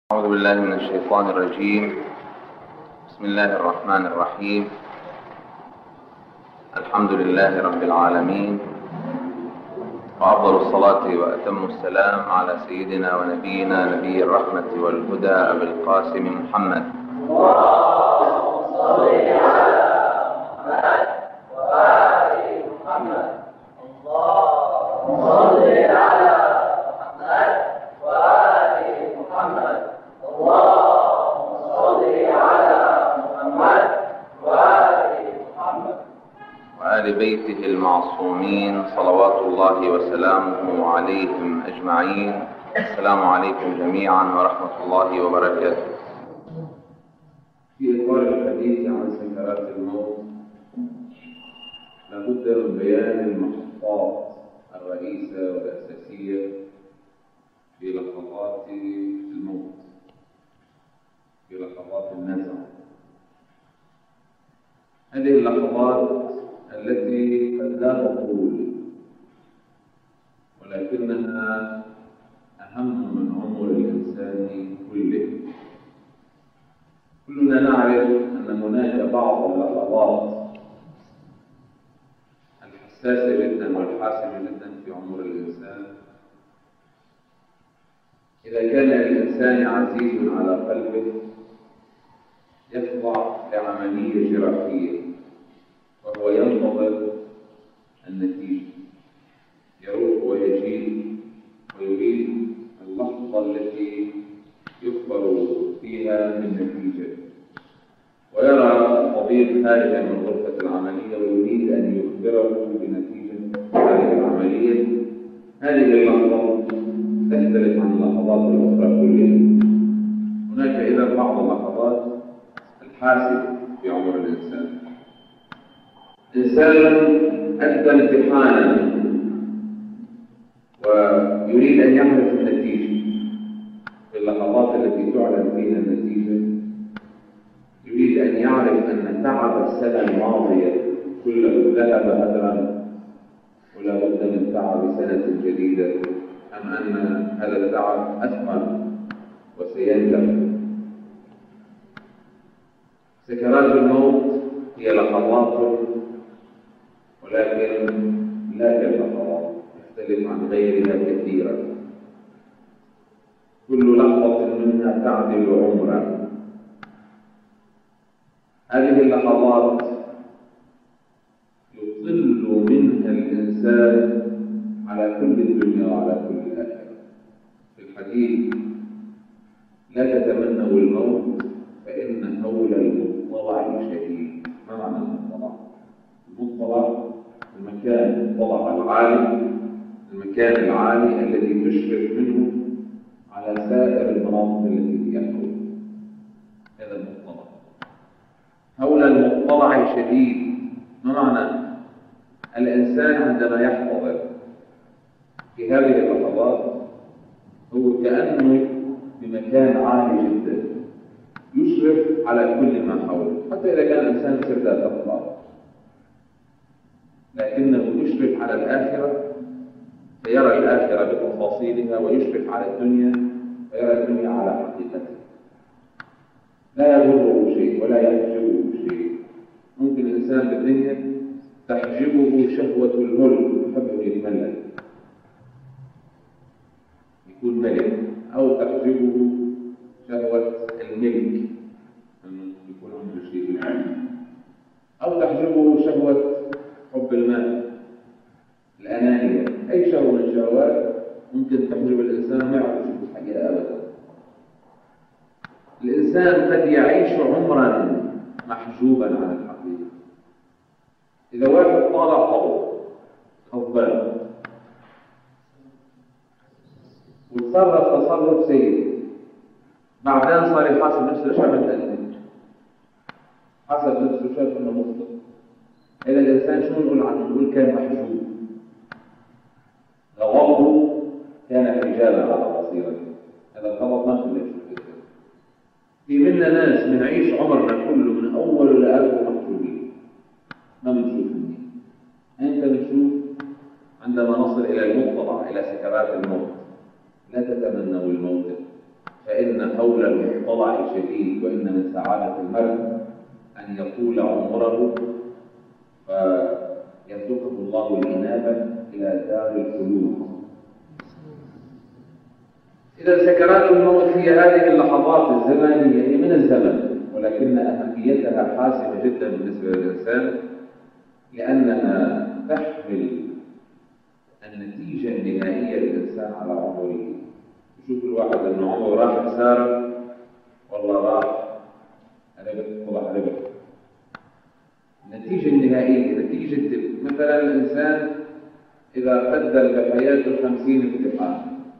أعوذ بالله من الشيطان الرجيم. بسم الله الرحمن الرحيم. الحمد لله رب العالمين، وأفضل الصلاة وأتم السلام على سيدنا ونبينا نبي الرحمة والهدى أبي القاسم محمد. اللهم صل على محمد وآل محمد. اللهم صل على محمد وآل محمد. اللهم صل على محمد وآل محمد وآل بيته المعصومين صلوات الله وسلامه عليهم أجمعين. السلام عليكم جميعا ورحمة الله وبركاته. في إطار الحديث عن سكرات الموت لابد من بيان المحطات الرئيسة والأساسية في لحظات الموت، في لحظات النزع. هذه اللحظات التي قد لا تطول ولكنها أهم من عمر الإنسان كله. كلنا نعرف أن هناك بعض اللحظات الحساسة جدا والحاسمة جدا في عمر الإنسان. إذا كان الإنسان عزيز على قلبه يخضع لعملية جراحية وهو ينتظر النتيجة، يروح ويجيء ويريد اللحظة التي يخبر فيها من نتيجة، ويرى الطبيب خارجا من غرفة العملية ويريد أن يخبره بنتيجة هذه العملية. هذه اللحظة تختلف عن اللحظات الأخرى كلها. هناك إذا بعض اللحظات الحاسمة في عمر الإنسان. إنسان أدى امتحانا ويريد أن يعرف النتيجة. في اللحظات التي تعلن فيها النتيجة يريد أن يعرف أن تعب السنة الماضية كله ذهب هدرا ولا بد من تعب سنة جديدة، أم أن هذا التعب أثمر وسينجح. سكرات الموت هي لحظات، ولكن لا كاللحظات، تختلف عن غيرها كثيرا. كل لحظة منها تعدل عمرا. هذه اللحظات يطل منها الإنسان على كل الدنيا وعلى كل الآخرة. في الحديث: لا تتمنوا الموت فإن هول المطلع شديد. ما معنى المطلع؟ المطلع المكان الطلع العالي، المكان العالي الذي تشرف منه على سائر المناطق التي هي حوله. هذا المطلع. هول المطلع شديد. ما معنى؟ الإنسان عندما يحتضر في هذه اللحظات هو كأنه بمكان عالي جدا يشرف على كل ما حوله، حتى إذا كان الإنسان يصير ذات أطلاق، لكنه يشرف على الآخرة فيرى الآخرة بتفاصيلها، ويشرف على الدنيا فيرى الدنيا على حقيقتها. لا يضره شيء ولا يحجبه شيء. ممكن الإنسان بالدنيا تحجبه شهوة الملك، يحب أن يتملك يكون ملك، أو تحجبه شهوة الملك أنه يكون عنده شيء بالعالم، أو تحجبه شهوة حب المال، الأنانية. أي شهوة من الشهوات ممكن تحجب الإنسان ما يعرف يشوف الحقيقة أبدا. الإنسان قد يعيش عمرا محجوبا عن الحقيقة. إذا واحد طالع طول خضبان وتصرف تصرف سيء، بعدين صار يحاسب نفسه: ليش عملت أنا؟ حسب نفسه شاف إنه مخطئ. إذا الإنسان شو نقول عنه؟ نقول كان محجوب، غضبه كان حجابا على بصيرته. هذا الغضب ما كنا نشوف كده. في منا ناس بنعيش عمرنا كله من أول لآخر محجوبين، ما بنشوف مني. أنت بنشوف عندما نصل إلى المطلع، إلى سكرات الموت. لا تتمنوا الموت فإن فإن هول المطلع شديد، وإن من سعادة المرء أن يطول عمره فيرزقه الله الإنابة إلى دار الخلود. إذا سكرات الموت هي هذه اللحظات الزمنية من الزمن، ولكن أهميتها حاسمة جدا بالنسبة للإنسان، لأنها تحمل النتيجة النهائية للإنسان على عمره. يشوف الواحد أنه عمره راح خسارة والله راح ربح والله ربح. النتيجة النهائية نتيجة مثلا الإنسان إذا قدم بحياته 50 امتحان،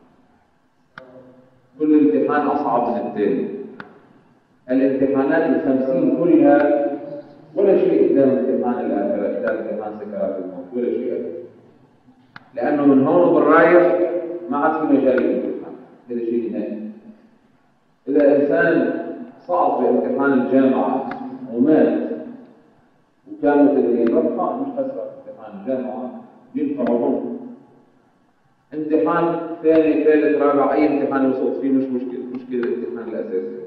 كل امتحان أصعب من الثاني. الامتحانات 50 كلها ولا شيء قدام امتحان الآخرة، قدام امتحان سكرات الموت ولا شيء، لأنه من هون وبالرايح ما عاد في مجال للامتحان، هذا شيء نهائي. إذا إنسان صعد في امتحان الجامعة ومات وكانت الربحة مش خسرة امتحان الجامعة ينفعهم، امتحان ثاني ثالث رابع أي امتحان يوصل فيه مش مشكلة الامتحان الأساسي.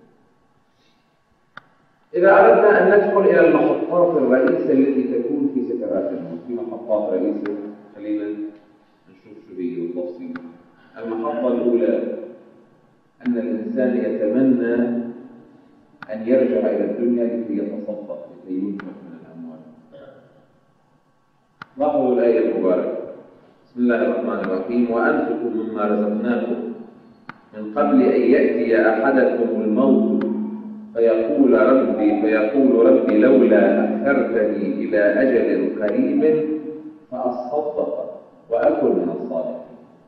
إذا أردنا أن ندخل إلى المحطات الرئيسة التي تكون في سكرات الموت، في محطات رئيسة خلينا نشوف شو هي بالتفصيل. المحطة الأولى أن الإنسان يتمنى أن يرجع إلى الدنيا لكي يتصدق، لكي ينفق من الأموال. لاحظوا الآية المباركة، بسم الله الرحمن الرحيم: وأنفقوا مما رزقناكم من قبل أن يأتي أحدكم الموت فيقول ربي لولا أخرتني إلى أجل قريب فأصدق وأكن من الصالحين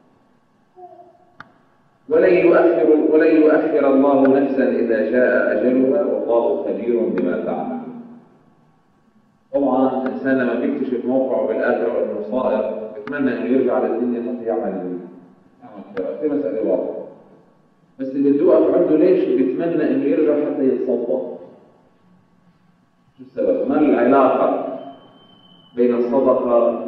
ولن يؤخر الله نفسا إذا جاء أجلها والله خبير بما تعملون. طبعا الإنسان لما بيكتشف موقعه بالآخرة وأنه صائر بيتمنى أنه يرجع للدنيا حتى يعمل خيرات، في مسألة واضحة. بس اللي توقف عنده ليش بيتمنى أنه يرجع حتى يتصدق؟ شو السبب؟ ما العلاقة بين الصدقة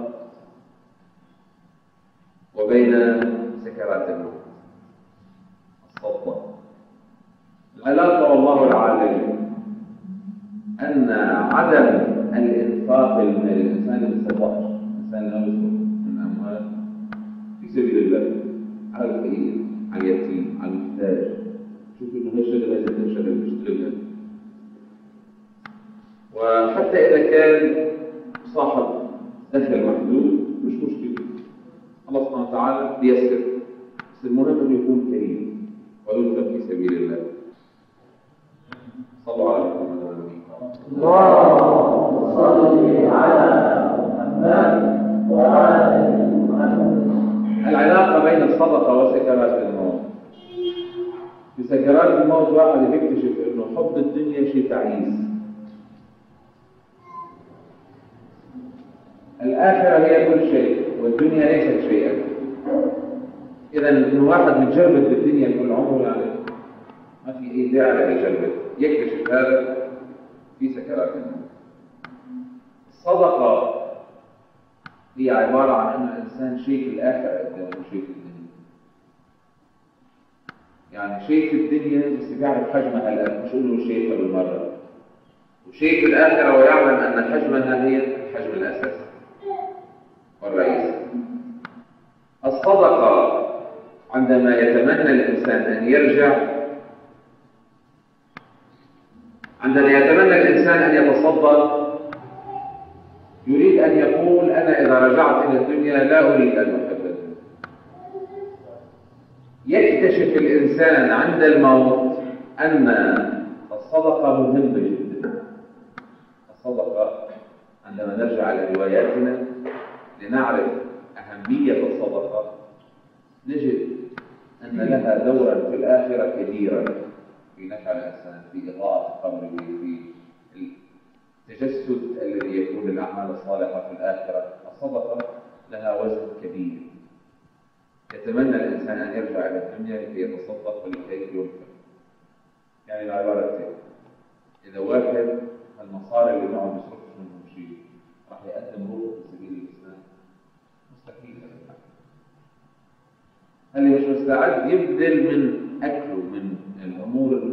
وبين سكرات الموت؟ الصدقة العلاقة والله العالم أن عدم الإنفاق من الإنسان بالصدقة، الإنسان لا يصرف من أموال في سبيل الله على الفقير، على اليتيم، على المحتاج. شوفوا إنه هالشغلة لازم تشتغلها. وحتى إذا كان صاحب دخل محدود مش مشكلة، الله سبحانه وتعالى بيسر، بس المهم إنه يكون كريم وينفق في سبيل الله. صلوا على محمد النبي. اللهم صل على محمد وعلى محمد. العلاقة بين الصدقة وسكرات الموت. في سكرات الموت واحد يكتشف إنه حب الدنيا شيء تعيس. الآخرة هي كل شيء والدنيا ليست شيئا. إذا إن واحد متجرد بالدنيا كل عمره يعني ما في أي داعي للجرد، يكتشف هذا في سكرات الموت. الصدقة هي عبارة عن أن الإنسان شيء في الآخرة قدامه شيء في الدنيا. يعني شيء في الدنيا بس بيعرف حجمها الآن، مش إنه شيء بالمرة. وشيء في الآخرة ويعلم أن حجمها هي الحجم الأساسي والرئيسي. الصدقة عندما يتمنى الإنسان أن يرجع، عندما يتمنى الإنسان أن يتصدق يريد أن يقول أنا إذا رجعت إلى الدنيا لا أريد أن أحب الدنيا. يكتشف الإنسان عند الموت أن الصدقة مهمة جدا. الصدقة عندما نرجع إلى رواياتنا لنعرف أهمية الصدقة نجد أن لها دورا في الآخرة كبيرا في نفع الإنسان، في إضاءة قبره، في التجسد الذي يكون للأعمال الصالحة في الآخرة. الصدقة لها وزن كبير. يتمنى الإنسان أن يرجع إلى الدنيا لكي يتصدق ولكي ينفق. يعني العبارة إذا واحد المصاري اللي معه بيصرفش منهم شيء راح يقدم روحه في سبيل الإسلام، مستحيل. اللي مش مستعد يبذل من أكله، من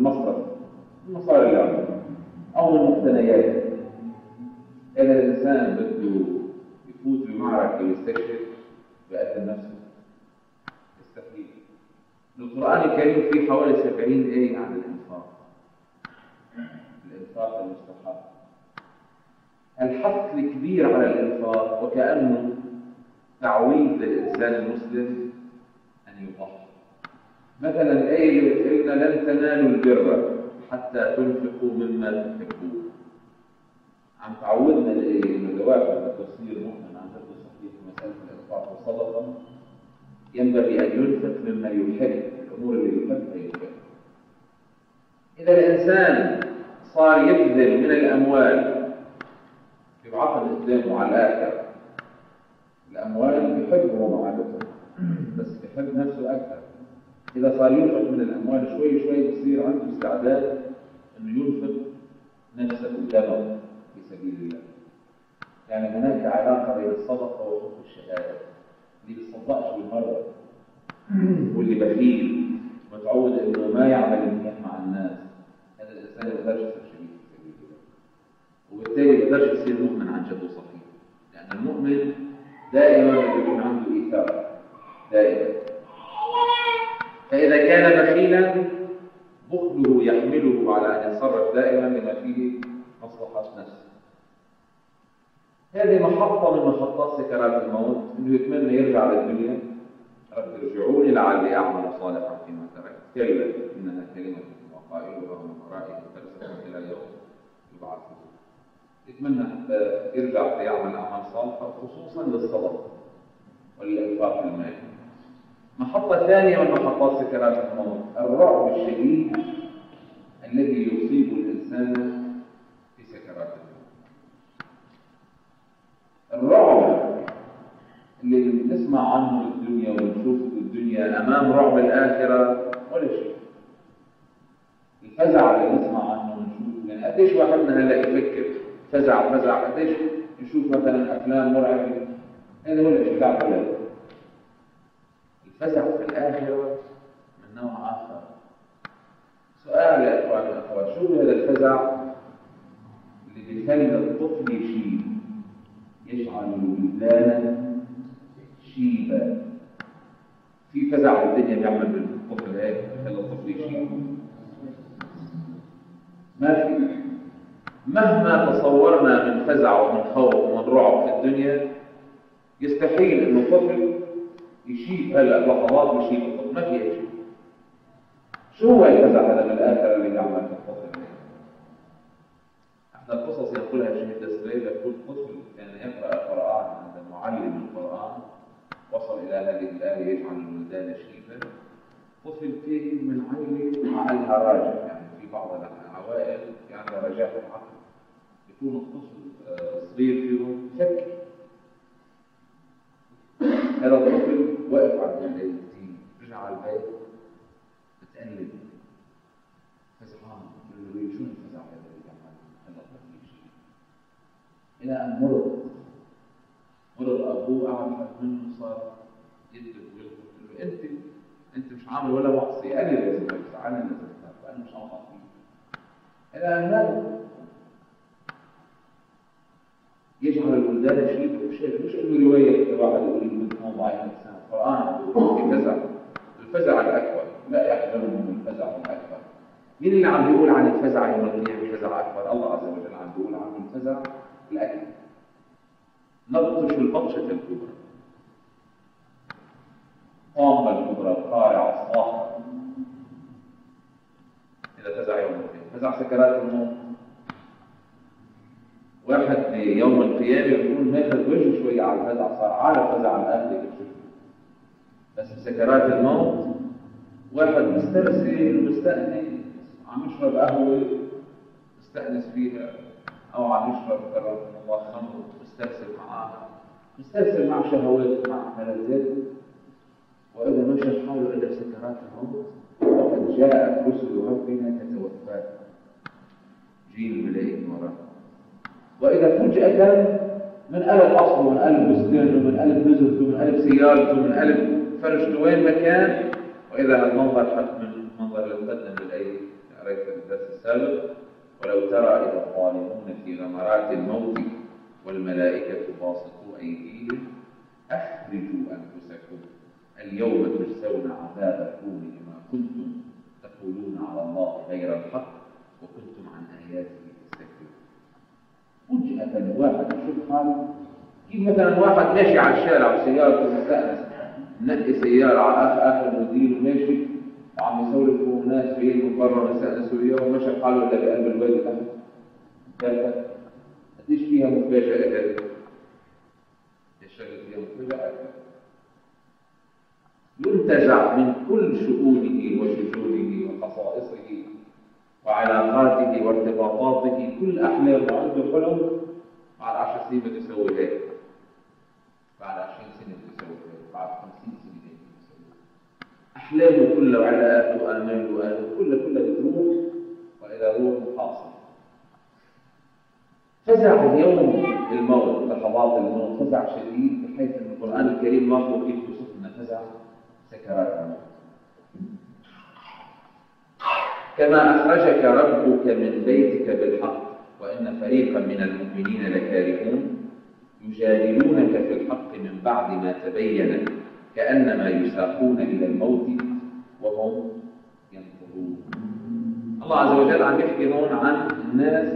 المصرف، المصاري اللي عنده أو من مقتنياته. إذا الإنسان بده يفوت بمعركة ويستشهد بيقدم نفسه، يستحيل. القرآن الكريم فيه حوالي 70 آية عن الإنفاق، الإنفاق المستحب، الحث الكبير على الإنفاق، وكأنه تعويض للإنسان المسلم أن يضحي. مثلا الآية اللي بتقول لنا لن تنالوا البر حتى تنفقوا مما تحبون، عم تعودنا الآية إنه دوافع تصير مؤمن عن جد صحيح في مسألة الإنفاق والصدقة ينبغي أن ينفق مما يحب، الأمور اللي يحبها ينفق. إذا الإنسان صار يبذل من الأموال يبعثها قدامه على الآخر، الأموال بيحبه معادته بس بيحب نفسه أكثر. إذا صار ينفق من الأموال شوي شوي بصير عنده استعداد إنه ينفق نفسه ودمه في سبيل الله. يعني هناك علاقة بين الصدقة وحب الشهادة. اللي بيصدقش بالمرة واللي بخيل متعود إنه ما يعمل منيح مع الناس، هذا الإنسان ما يقدرش يصير شريك في سبيل الله، وبالتالي ما يقدرش يصير مؤمن عن جد وصحيح. لأن المؤمن دائما يكون عنده إيثار دائما. فإذا كان بخيلا بخله يحمله على أن يتصرف دائما لما فيه مصلحة نفسه. هذه محطة من محطات سكرات الموت، إنه يتمنى يرجع للدنيا، رب ارجعوني لعلي أعمل صالحا فيما تركت، كلا إنها كلمة وقائلها من ورائه فلسفة إلى يوم يبعثون. يتمنى حتى يرجع يعمل أعمال صالحة خصوصا للصدقة والإنفاق المالي. محطة ثانية من محطات سكرات الموت الرعب الشديد الذي يصيب الإنسان في سكرات الموت. الرعب اللي بنسمع عنه في الدنيا ونشوفه في الدنيا أمام رعب الآخرة ولا شيء. الفزع اللي نسمع عنه ونشوفه، يعني قديش واحدنا هلا يفكر فزع، قديش يشوف مثلا أفلام مرعبة، هذا ولا شيء. لا ولا الفزع في الآخرة من نوع آخر. سؤال يا إخواني والأخوات، شو هذا الفزع اللي بيخلي الطفل يشيب، يجعل الولدان شيبا؟ في فزع في الدنيا بيعمل بالطفل هيك بيخلي الطفل يشيب؟ ما في. مهما تصورنا من فزع ومن خوف ومن رعب في الدنيا يستحيل إنه طفل يشيب. هلا لحظات يشيب الطفل، ما في شيء. شو هو الفزع هذا من الآخر اللي بيعمل في الطفل؟ أحد القصص يقولها الشهيد السليل، يقول طفل كان يقرأ القرآن عند معلم القرآن، وصل إلى هذه الآية يجعل الولدان شيبا. طفل فيه من عينه عقلها راجع، يعني في بعض العوائل يعني رجاء العقل، يكون الطفل صغير فيهم يفكر. هذا الطفل وقف على الدين، رجع على البيت متألم فزعان، يقول له شو الفزع هذا اللي بيعمل هذا الطفل يشيب؟ إلى أن مرض أبوه، قعد يخاف منه، صار يدب ويقول له أنت مش عامل ولا معصية، أنا لازم أدفع، أنا لازم أدفع، أنا مش عامل معصية. إلى أن مات. يجعل الولدان شيبا. مش إنه رواية واحد يقول الولد هو ضعيف الإنسان، القرآن يقول في فزع، الفزع الأكبر لا يحزنهم من الفزع الأكبر. مين اللي عم بيقول عن الفزع يوم القيامة فزع أكبر؟ الله عز وجل عم بيقول عن الفزع الأكبر. نبطش البطشة الكبرى، طامة الكبرى، القارعة، الصاخرة. إذا فزع يوم القيامة، فزع سكرات الموت. واحد يوم القيامة يقول ماخذ وجهه شوية على الفزع، صار عارف فزع الآخر يكشفه. بس بسكرات الموت واحد مسترسل مستأنس، عم يشرب قهوة مستأنس فيها، أو عم يشرب كرم الله خمر مسترسل مع شهوات، مع ملذات، وإذا ما شاف حاله إلا بسكرات الموت وقد جاءت رسل ربنا تتوفاه، جيل الملائكة وراه. وإذا فجأة من قلب أصله، من قلب بستانه، من قلب نزلته، من قلب سيارته، من قلب فرشته، وين ما كان، وإذا المنظر حتى من المنظر اللي مقدم للأيدي، رأيت السابق: ولو ترى إذا الظالمون في غمرات الموت والملائكة باسطوا أيديهم أخرجوا أنفسكم اليوم تجزون عذاب الهون بما كنتم تقولون على الله غير الحق وكنتم عن آياته تستكبرون. فجأة واحد يشوف حاله كيف مثلا واحد ماشي على الشارع وسيارته مستأنس، نقي سيارة على آخر موديل وماشي وعم يسولفوا ناس جايين من برا مستأنسوا وياه ومشى حاله إلا بقلب الوادي تحت. ثالثة قديش فيها مفاجأة هذه؟ الشغل فيها مفاجأة. ينتزع من كل شؤونه وشجونه وخصائصه وعلاقاته وارتباطاته كل أحلامه. عنده حلم بعد 10 سنين بده يسوي هيك، بعد 20 سنة بده يسوي هيك، بعد 50 سنة بده يسوي هيك. أحلامه كلها وعلاقاته وآماله وآله كلها بتروح وإلى روح حاصل. فزع اليوم الموت، لحظات الموت فزع شديد بحيث أن القرآن الكريم واخذ كيف وصفنا فزع سكرات الموت. كما أخرجك ربك من بيتك بالحق وإن فريقا من المؤمنين لكارهون يجادلونك في الحق من بعد ما تبين كأنما يساقون إلى الموت وهم ينظرون. الله عز وجل عم يحكي هون عن الناس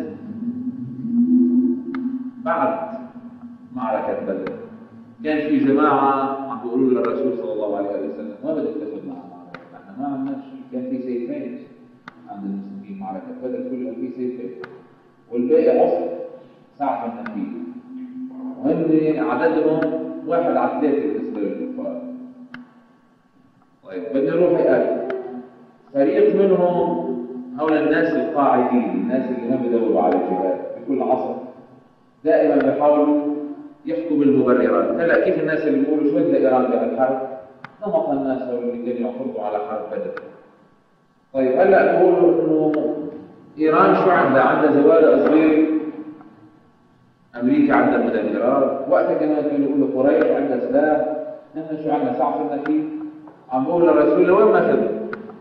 بعد معركة بدر. كان في جماعة عم بيقولوا للرسول صلى الله عليه وسلم: ما بدك تاخذ معنا معركة، نحن ما عندنا شيء. كان في سيفين عند المسلمين، معركة بدر كلها في سيفين والباقي عصر ساعة من النبي، وهن عددهم 1 على 3 بالنسبة للكفار. طيب بدنا نروح يقاتل. فريق منهم هؤلاء الناس القاعدين، الناس اللي ما بدوروا على الجهاد بكل عصر، دائما بيحاولوا يحكوا بالمبررات. هلا كيف الناس اللي بيقولوا شو بدها ايران بهالحرب؟ نمط الناس اللي كانوا يعترضوا على حرب بدر. طيب هلا بيقولوا انه ايران شو عندها؟ عندها زوارق صغير، امريكا عندها مدمرات، وقتها كمان كانوا يقولوا قريش عندها سلاح، نحن شو عندنا؟ صعب كيف؟ عم بقول للرسول لوين ما خذوا؟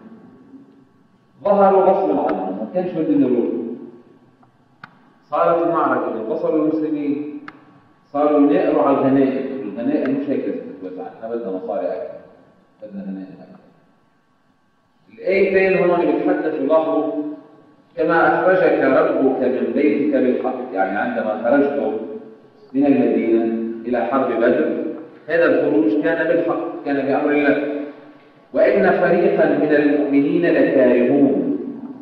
ظهروا غصبا عنهم، ما كانش بدهم يروحوا. صارت المعركة، انتصروا المسلمين، صاروا ينقروا على الغنائم. الغنائم مش هيك تتوزع، احنا بدنا مصاري اكثر، بدنا غنائم اكثر. الايتين هون بيتحدثوا لاحظوا: كما اخرجك ربك من بيتك بالحق، يعني عندما خرجتم من المدينة الى حرب بدر هذا الخروج كان بالحق، كان بأمر الله. وإن فريقا من المؤمنين لكارهون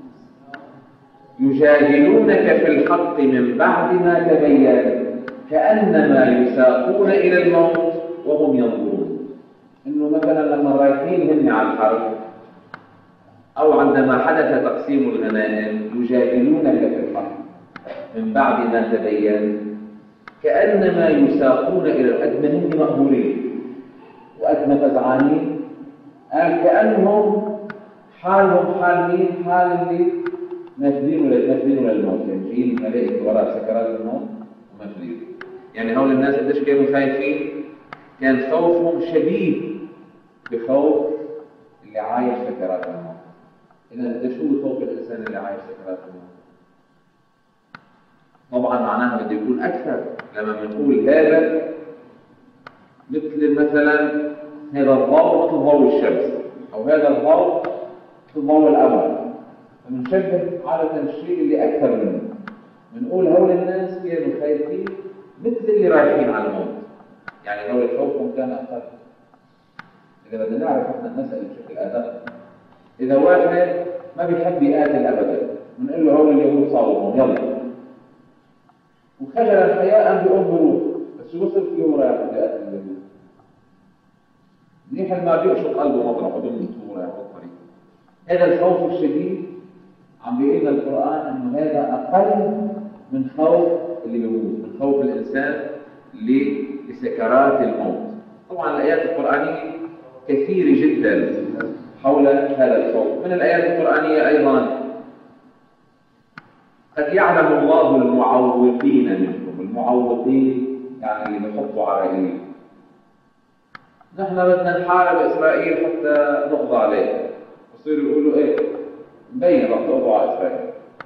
يجادلونك في الحق من بعد ما تبين كأنما يساقون إلى الموت وهم ينظرون. إنه مثلا لما رايحين هن على الحرب أو عندما حدث تقسيم الغنائم يجادلونك في الحق من بعد ما تبين كأنما يساقون إلى قد ما هم مأمورين وقد ما فزعانين. قال كأنهم حالهم حال مين؟ حال اللي ماخذينه للموت، يعني جايين ملائكة وراء سكرات الموت وماخذينه. يعني هؤلاء الناس قديش كانوا خايفين؟ كان خوفهم شديد بخوف اللي عايش سكرات الموت. إذا قديش هو خوف الإنسان اللي عايش سكرات الموت؟ طبعا معناها بده يكون أكثر. لما بنقول هذا مثل مثلا هذا الضوء مثل ضوء الشمس، أو هذا الضوء مثل ضوء القمر، فبنشبه عادة الشيء اللي أكثر منه. بنقول هؤلاء الناس كانوا خايفين مثل اللي رايحين على الموت، يعني هؤلاء خوفهم كان أقل. إذا بدنا نعرف احنا المسألة بشكل أدق، إذا واحد ما بيحب يقاتل أبدا بنقول له هؤلاء اليهود صاوبهم يلا، وخجل الحياة بيقوم بروح، بس وصل في يوم رايح بده يقاتل اليهود، منيح ما بيقشط قلبه مطرح وضمن طول رايح الطريق. هذا الخوف الشديد عم بيقول لنا القرآن انه هذا اقل من خوف اللي بيموت، من خوف الانسان لسكرات الموت. طبعا الايات القرآنية كثيرة جدا حول هذا الخوف. من الايات القرآنية ايضا: قد يعلم الله المعوقين منكم. المعوقين يعني اللي بيحطوا على ايديهم. نحن بدنا نحارب اسرائيل حتى نقضى عليها، بصيروا يقولوا ايه مبين رح تقضوا على اسرائيل.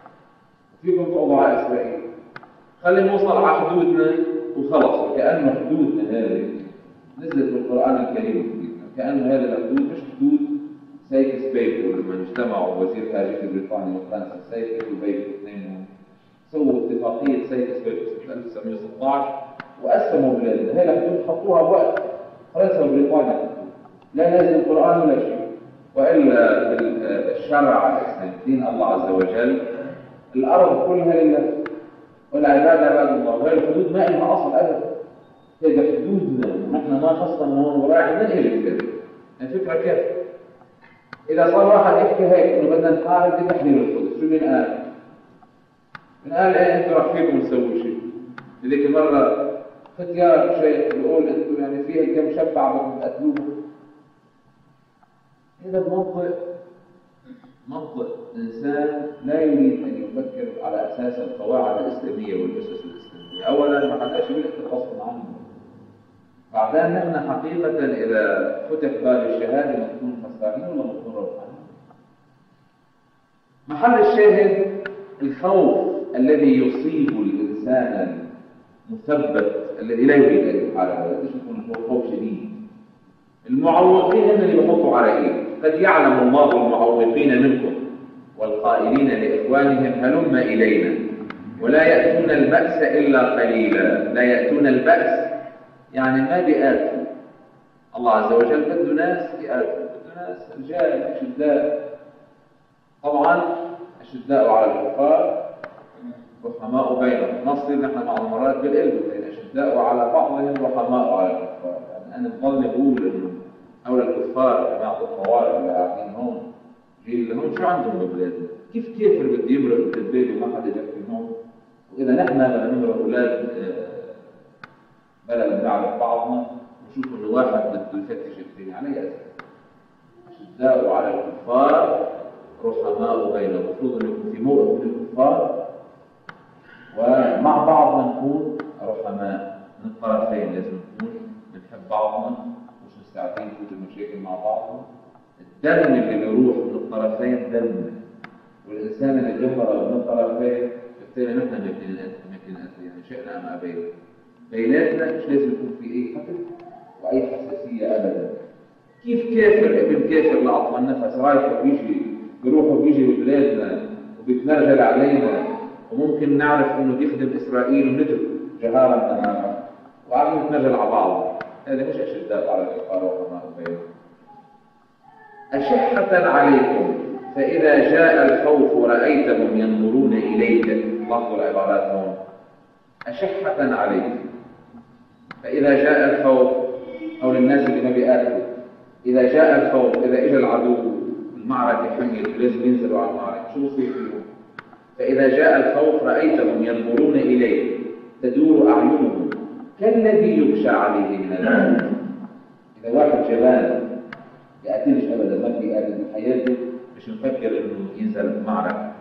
فيكم تقضوا على إسرائيل، خلينا نوصل على حدودنا وخلص. كأن حدودنا هذه نزلت بالقرآن الكريم، كأن هذه الحدود مش حدود سايكس بيكو لما اجتمعوا وزير خارجية بريطانيا وفرنسا. سايكس وبيكو اثنين سووا اتفاقية سايكس بيكو سنة 1916 وقسموا بلادنا. هي الحدود حطوها بوقت فرنسا وبريطانيا، لا نازل القرآن ولا شيء، وإلا بالشرع الإسلامي دين الله عز وجل الأرض كلها لله والعباد عباد الله، وهي الحدود ما لها أصل أبدا. هذا حدودنا ونحن ما خصنا من هون ورايح من إجت كذا. الفكرة كيف؟ إذا صار واحد يحكي هيك إنه بدنا نحارب بتحرير القدس، شو مين قال؟ من قال إيه أنتوا راح فيكم تسووا شيء؟ ذيك المرة ختيار شيخ بيقول أنتوا يعني فيها كم شبع بدكم تقتلوه. هذا منطق إنسان لا يريد أن يفكر على أساس القواعد الإسلامية والأسس الإسلامية. أولاً ما حداش يلقى غصب عنه، بعدين نحن حقيقة إذا فتح باب الشهادة نكون خسرانين ولا نكون ربحانين. محل الشاهد الخوف الذي يصيب الإنسان المثبت الذي لا يريد أن يحارب، هذا يكون خوف شديد. المعوقين هم اللي بيحطوا على إيه؟ قد يعلم الله المعوقين منكم والقائلين لإخوانهم هلم إلينا ولا يأتون البأس إلا قليلا. لا يأتون البأس يعني ما بيآتوا. الله عز وجل بده ناس يآتوا، بده ناس رجال أشداء. طبعا أشداء على الكفار رحماء بينهم. نصير نحن مع المرات بالقلب بين أشداء على بعضهم رحماء على الكفار. يعني أنا بضل بقول إنه أولى الكفار جماعة الطوارئ اللي قاعدين هون جيل اللي هون شو عندهم ببلادنا؟ كيف اللي بده يمرق بالبيت وما حدا يجي هون؟ وإذا نحن بدنا نمرق أولاد بلد نعرف بعضنا ونشوف إنه واحد بده يفتش الثاني على أي أساس؟ أشداء على الكفار رحماء بينهم. المفروض إنه يكون في موقف من الكفار ومع بعضنا نكون رحماء من الطرفين. لازم نكون بنحب بعضنا مش مستعدين نفوت المشاكل مع بعضنا. الدم اللي بيروح من الطرفين دمنا، والإنسان اللي بيهرب من الطرفين بالتالي نحن ممكن نأثر يعني شئنا أم أبينا. بيناتنا مش لازم يكون في أي قتل وأي حساسية أبدا. كيف كافر ابن كافر لأطول النفس رايح وبيجي بيروح وبيجي ببلادنا وبيتنرجل علينا، وممكن نعرف إنه بيخدم إسرائيل وندرك جهارا نهارا وعم نتنرجل على بعض. هذا مش أشداء على الكفار ورحماء بينهم. أشحة عليكم فإذا جاء الخوف ورأيتهم ينظرون إليك. لاحظوا العبارات هون. أشحة عليكم فإذا جاء الخوف، أو للناس اللي ما بيقاتلوا إذا جاء الخوف، إذا إجا العدو المعركة حميت لازم ينزلوا على المعركة، شو بصير فيهم؟ فإذا جاء الخوف رأيتهم ينظرون إليك تدور أعينهم كالذي يغشى عليه من الموت. إذا واحد جبان يقاتلش أبدا، ما في قاتل في حياته مش مفكر إنه ينزل في معركة،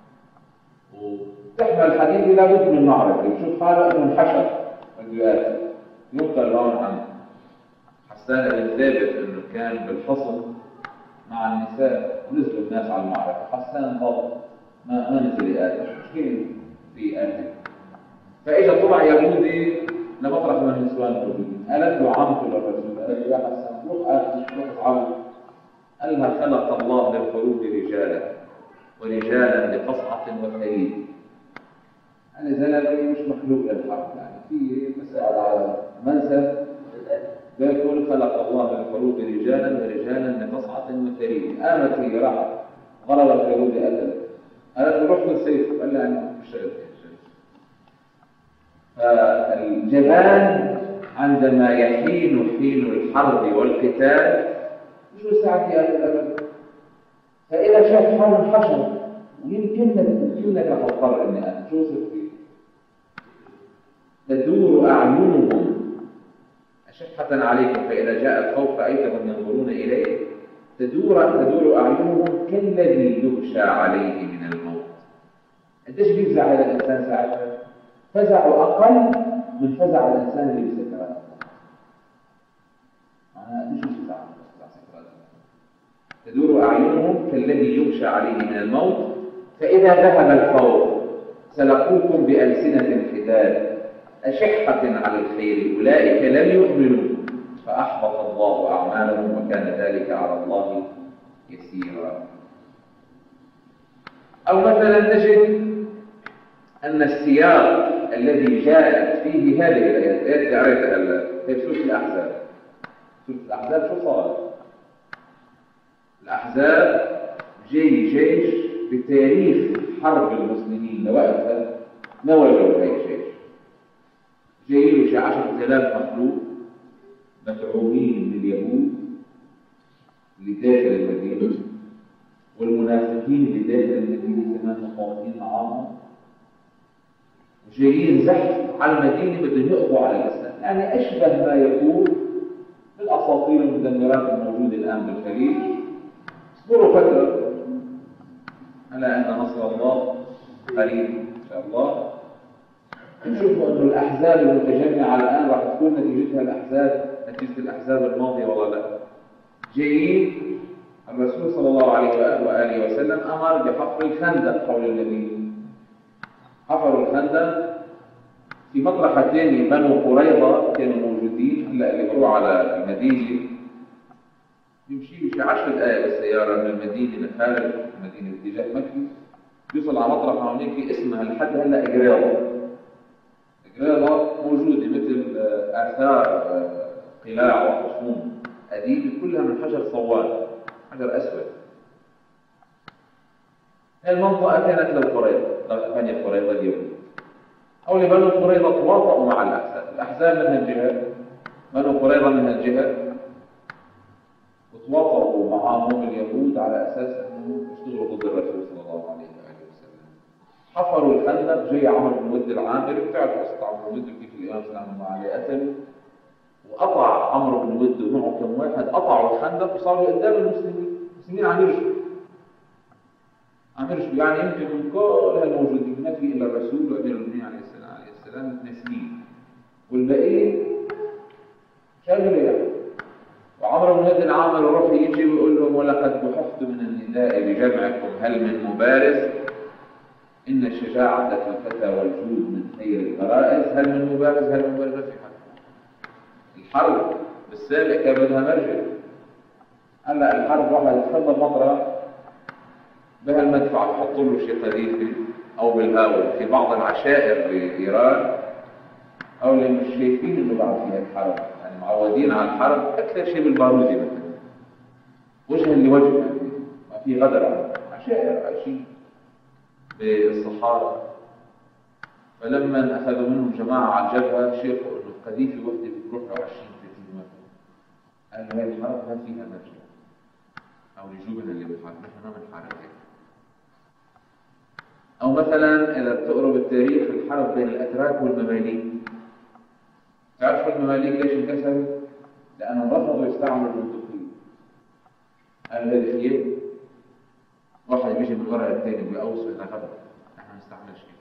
وتحمل حديث لابد من معركة، يشوف حاله إنه انحشر بده يقاتل يقتل هون عنه. حسان بن ثابت إنه كان بالحصن مع النساء ونزلوا الناس على المعركة، حسان ضل ما نزل يقاتل، مشكلة في قاتل. فإجا طلع يهودي لمطرح من النسوان موجودين، قالت له عمته للرسول، قالت له يا حسان روح قاتل روح افعله. قال لها خلق الله للحروب رجالا ورجالا لقصعة وثريد. أنا زلمة مش مخلوق للحرب، يعني في مسألة على منسى بيقول خلق الله للحروب رجالا ورجالا لقصعة وثريد. قامت هي راحت ضربت اليهودي قالت له روح بالسيف، قال لها أنا مش شغل. فالجبان عندما يحين حين الحرب والقتال مش ساعة يقاتل أبدا. فإذا شاف حاله انحشر ويمكن لك تضطر إني أنا شو صرت فيه؟ تدور أعينهم أشحة عليكم فإذا جاء الخوف رأيتهم ينظرون إليه تدور أعينهم كالذي يغشى عليه من الموت. قديش بيفزع هذا الإنسان ساعتها؟ فزعه أقل من فزع الإنسان اللي بسكرات. معناها قديش بيفزع سكرات. تدور أعينهم كالذي يغشى عليه من الموت فإذا ذهب الخوف سلقوكم بألسنة حداد أشحة على الخير أولئك لم يؤمنوا فأحبط الله أعمالهم وكان ذلك على الله يسيرا. أو مثلا نجد أن السياق الذي جاءت فيه هذه الآيات، آيات قريتها هلا في سورة الأحزاب. سورة الأحزاب شو صار؟ الأحزاب جاي جيش بتاريخ حرب المسلمين لوقتها ما وجدوا هاي الجيش. جايين شي 10,000 مخلوق مدعومين من اليهود اللي داخل المدينة، والمنافقين اللي داخل المدينة كمان مقاومين معاهم، وجايين زحف على المدينة بدهم يقضوا على الإسلام. يعني أشبه ما يكون بالأساطير المدمرات الموجودة الآن بالخليج. اصبروا فترة على أن نصر الله قريب إن شاء الله. نشوفوا أن الأحزاب المتجمعة الآن راح تكون نتيجة الأحزاب الماضية ولا لا. جايين الرسول صلى الله عليه وآله وسلم أمر بحفر الخندق حول المدينة. حفروا الخندق في مطرحة ثانية. بنو قريظة كانوا موجودين، هلا اللي بروح على المدينة يمشي شي 10 دقائق بالسيارة من المدينة لخارج المدينة اتجاه مكة، يوصل على مطرح هونيك اسمها لحد هلا قريظة. قريظة موجودة مثل آثار قلاع وحصون قديمة كلها من حجر صوان، حجر أسود. هذه المنطقة كانت للقريظة، بني قريظة اليهود. أو لبنو قريظة تواطؤوا مع الأحزاب، الأحزاب من هالجهة، بنو قريظة من هالجهة، وتواطؤوا معهم اليهود على أساس أنهم يشتغلوا ضد الرسول صلى الله عليه وسلم. حفروا الخندق. جاي عمرو بن ود العامري، بتعرفوا قصة عمرو بن ود كيف الإمام سلام الله عليه قتل، وقطع عمرو بن ود ومعه كم واحد، قطعوا الخندق وصاروا قدام المسلمين. المسلمين عم يرجعوا يعني يمكن من كل هالموجودين ما في إلا الرسول وأمير المؤمنين عليه السلام 2 سنين، والباقيين شاغلوا يعني. وعمرو بن ود العامري يروح يجي ويقول لهم: ولقد بحثت من النداء بجمعكم هل من مبارز؟ إن الشجاعة في الفتى والجود من خير الغرائز. هل من مبارز؟ هل من مبارز؟ في حد. الحرب بالسابق كان بدها مرجع. هلا الحرب واحد يتفضل مطرح بهالمدفع بحطوا له شيء قذيفه او بالهاوي في بعض العشائر بايران، او اللي مش شايفين انه بعد فيها الحرب، يعني معودين على الحرب اكثر شيء بالبارودي مثلا، وجها لوجه، ما في غدر عنه. عشائر عايشين بالصحارى. فلما اخذوا منهم جماعه على الجبهه شافوا انه قذيفه وحده بتروح له 20-30 متر. قالوا: هاي الحرب ما فيها مرجع، او لجوبنا اللي بيحارب، نحن ما بنحارب هيك. أو مثلا إذا بتقروا بالتاريخ الحرب بين الأتراك والمماليك، تعرفوا المماليك ليش انكسروا؟ لأنهم رفضوا يستعملوا البندقية. قالوا: هذه خير، واحد بيجي من وراء الثاني بيقوصوا إلى غدر، نحن ما نستعملش كده،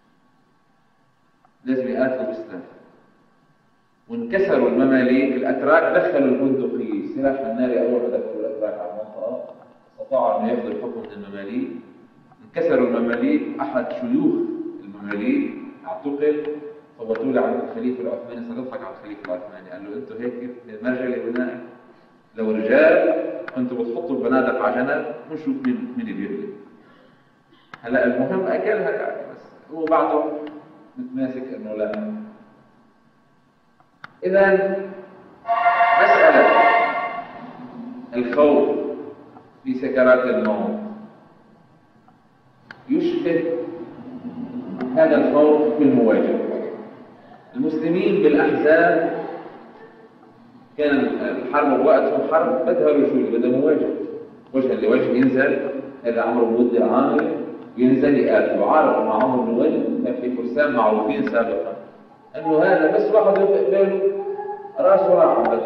لازم يقاتلوا بسلاح. وانكسروا المماليك. الأتراك دخلوا البندقية، السلاح الناري أول ما دخلوا الأتراك على المنطقة استطاعوا أن ياخذوا الحكم من المماليك. انكسروا المماليك. أحد شيوخ المماليك اعتقل، فوتوا له عند الخليفة العثماني، صدقك على الخليفة العثماني، قال له: أنتوا هيك مرجلة بناء، لو رجال كنتوا بتحطوا البنادق على جنب ونشوف مين بيغلب. هلا المهم أكلها يعني، بس هو بعده متماسك إنه لا. إذا مسألة الخوف في سكرات الموت يشبه هذا الخوف بالمواجهة. المسلمين بالأحزاب كان الحرب بوقتهم حرب بدها رجولة، بدها مواجهة، وجها لوجه. ينزل هذا عمرو بن ود العامري ينزل يقاتل، وعارف مع عمرو بن ود كان في فرسان معروفين سابقا انه هذا بس واحد يطلق باله راسه راح.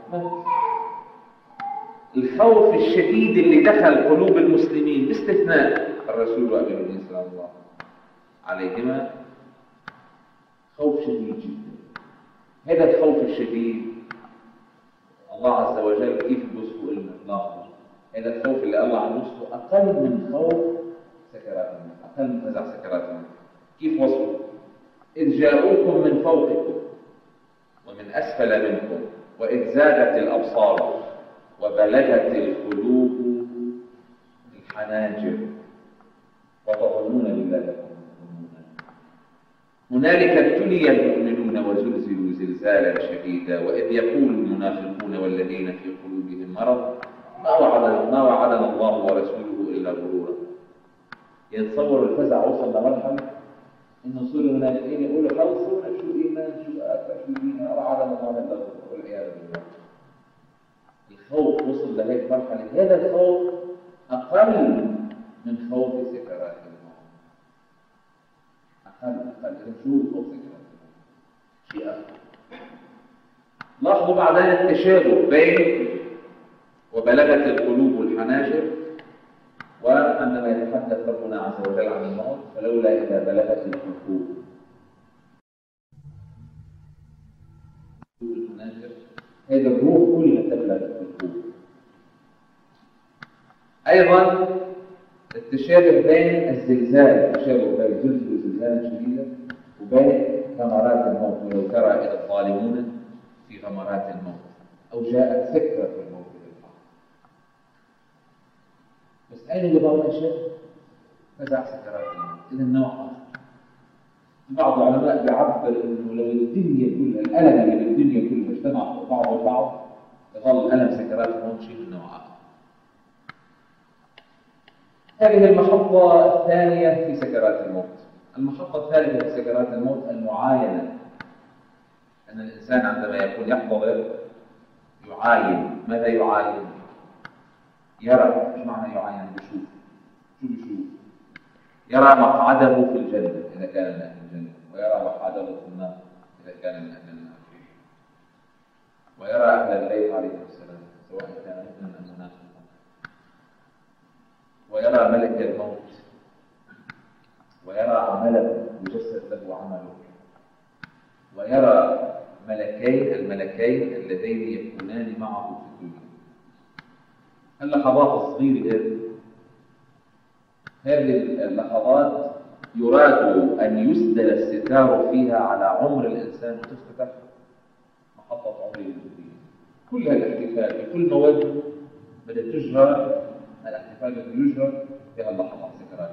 الخوف الشديد اللي دخل قلوب المسلمين باستثناء الرسول وأمير المؤمنين صلى الله عليهما خوف شديد جدا. هذا الخوف الشديد الله عز وجل كيف بوصفه لنا إطلاقا؟ هذا الخوف اللي الله عم يوصفه أقل من خوف سكرات الموت، أقل من فزع سكرات الموت. كيف وصفوا؟ إذ جاءوكم من فوقكم ومن أسفل منكم وإذ زاغت الأبصار وبلغت القلوب الحناجر وتظنون بالله الظنون. هنالك ابتلي المؤمنون وزلزلوا زلزالا شديدا وإذ يقول المنافقون والذين في قلوبهم مرض ما وعدنا الله ورسوله إلا غرورا. يتصور الفزع وصل لمرحلة إن صور المنافقين يقولوا خلصونا شو إيمان شو آخر شو دين ما وعدنا الله إلا غرورا والعياذ بالله. الخوف وصل لهيك مرحلة. هذا الخوف أقل من خوف سكرات الموت. أقل شو خوف سكرات الموت؟ شيء آخر. لاحظوا بعدين التشابه بين وبلغت القلوب الحناجر وعندما يتحدث ربنا عز وجل عن الموت فلولا إذا بلغت الحلقوم الحناجر هذا الروح كلها تبلغ الحلقوم. أيضا التشابه بين الزلزال التشابه بين زلزال وزلزالا شديدا وبين غمرات الموت. ولو ترى إذا الظالمون في غمرات الموت أو جاءت سكرة الموت بالحق. بس أين اللي ضل أشد؟ فزع سكرات الموت. إذا نوع آخر. بعض العلماء بيعبر إنه لو الدنيا كلها الألم اللي بالدنيا كلها اجتمع بعض البعض يظل ألم سكرات الموت شيء من نوع آخر. هذه المحطة الثانية في سكرات الموت. المحطة الثالثة في سكرات الموت المعاينة. أن الإنسان عندما يكون يحتضر يعاين. ماذا يعاين؟ يرى. إيش معنى يعاين؟ بشوف. شو بشوف؟ يرى مقعده في الجنة إذا كان من أهل الجنة ويرى مقعده في النار إذا كان من أهل النار ويرى أهل البيت عليهم السلام سواء كان مؤمنا أم منافقا ويرى ملك الموت ويرى عمله يجسد له عمله ويرى الملكين اللذين يكونان معه في الدنيا. اللحظات الصغيرة هذه اللحظات يراد أن يسدل الستار فيها على عمر الإنسان وتفتح محطة عمره الدنيا. كل الاحتفال بكل مواد بدأت تجرى. الاحتفال الذي يجرى في اللحظات سكرات.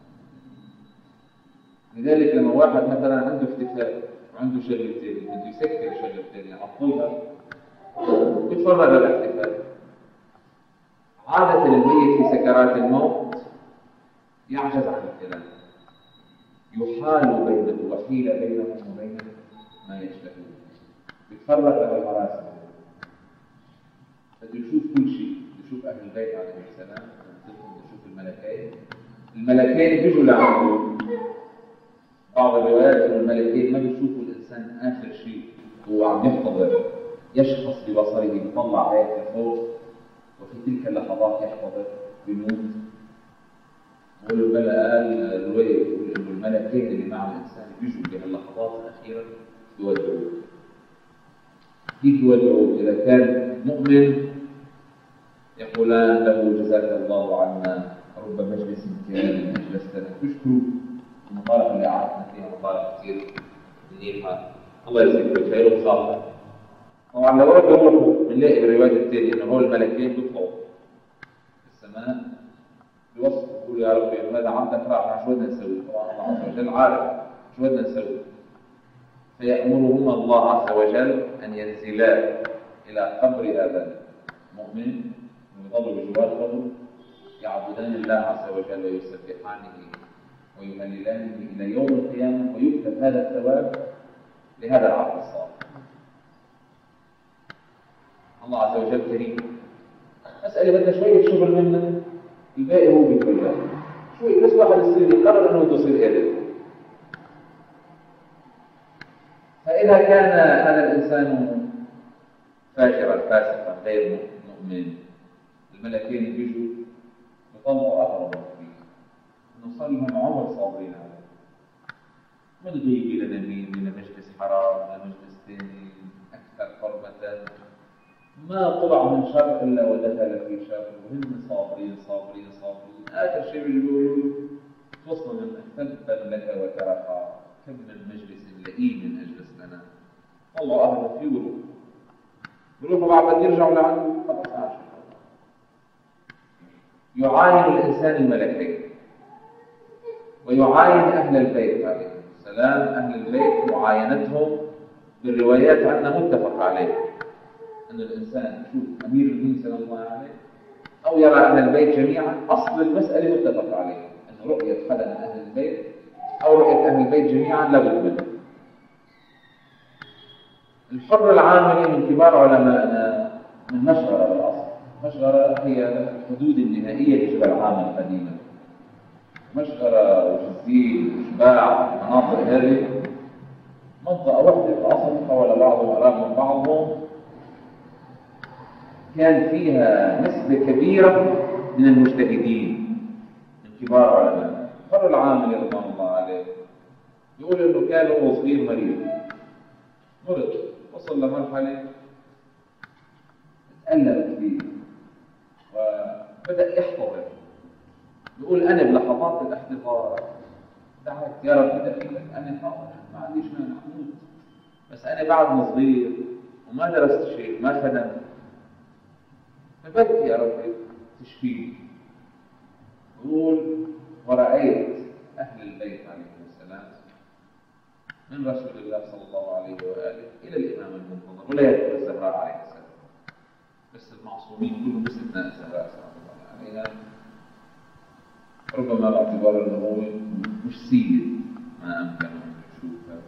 لذلك لما واحد مثلا عنده احتفال وعنده شغل ثاني بده يسكر شغل ثاني يعطلها يتفرغ للاحتفال. عادة الميت في سكرات الموت يعجز عن الكلام. يحال بينه وحيل بينهم وبين ما يشتهون. يتفرغ للمراسم. بده يشوف كل شيء. يشوف أهل البيت عليهم السلام. يشوف الملكين بيجوا لعنده. بعض الروايات أن الملكين ما بيشوفوا الإنسان آخر شيء هو عم يحتضر. يشخص ببصره يطلع هيك لفوق وفي تلك اللحظات يحتضر بيموت. يقول بلا الرواية يقول إنه الملكين اللي مع الإنسان بيجوا بهاللحظات الأخيرة يودعوه. كيف يودعوه؟ إذا كان مؤمن يقولان له جزاك الله عنا رب مجلس كريم أجلستنا تشكروا المطارح اللي عرفنا فيها مطارح كثير منيحة الله يجزيك بالخير وصالح. طبعا لو روحوا بنلاقي بالرواية الثانية إنه هو الملكين بيطلعوا في السماء بيوصفوا يقولوا يا رب هذا عبدك راح شو بدنا نسوي؟ طبعا الله عز وجل عارف شو بدنا نسوي. فيأمرهما الله عز وجل أن ينزلا إلى قبر هذا المؤمن ويظلوا بجوار قبره يعبدان الله عز وجل ويسبحانه ويهللانه إلى يوم القيامة ويكتب هذا الثواب لهذا العبد الصالح. الله عز وجل كريم. مسألة بدنا شوية شغل منا الباقي هو بيتولى شوي. بس واحد يصير يقرر انه يصير قادر. فإذا كان هذا الإنسان فاجرا فاسقا غير مؤمن الملكين بيجوا يطلعوا أهرب فيه إنه صار لهم عمر صابرين عليه. من غيبي لنميم إلى مجلس حرام إلى مجلس ثاني أكثر حرمة ما طلع من شر إلا ودخل في شر وهم صابرين. آخر شيء بيقولوا توصل من تبا لك وترى يشوفوا بعض يرجعوا لعنده خلاص عاش. يعاين الإنسان الملكين ويعاين أهل البيت عليهم السلام. أهل البيت معاينتهم بالروايات عندنا متفق عليه أن الإنسان يشوف أمير المؤمنين صلى الله عليه أو يرى أهل البيت جميعا. أصل المسألة متفق عليه أن رؤية حدا من أهل البيت أو رؤية أهل البيت جميعا لا بد منه. الحر العاملي من كبار علمائنا من مشغرة بالأصل. مشغرة هي الحدود النهائية لجبل عامل قديما. مشغرة وجزيل وشباع المناطق هذه منطقة واحدة في الأصل حول بعضهم قراب من بعضهم. كان فيها نسبة كبيرة من المجتهدين من كبار علماء. الحر العاملي رضوان الله عليه يقول إنه كان هو صغير مرض وصل لمرحلة تألم كثير وبدأ يحتضر. يقول أنا بلحظات الاحتضار دعيت يا رب بدأ فيك أنا حاضر ما عنديش مانع أموت بس أنا بعد صغير وما درست شيء ما خدمت فبدأ يا رب تشفيني. يقول ورأيت أهل البيت عليهم السلام من رسول الله صلى الله عليه وآله إلى الإمام المنتظر ولاية الزهراء عليه السلام. بس المعصومين كلهم باستثناء الزهراء صلى الله عليه وسلم ربما باعتبار أنه هو مش سيد ما أمكن أن يشوفها.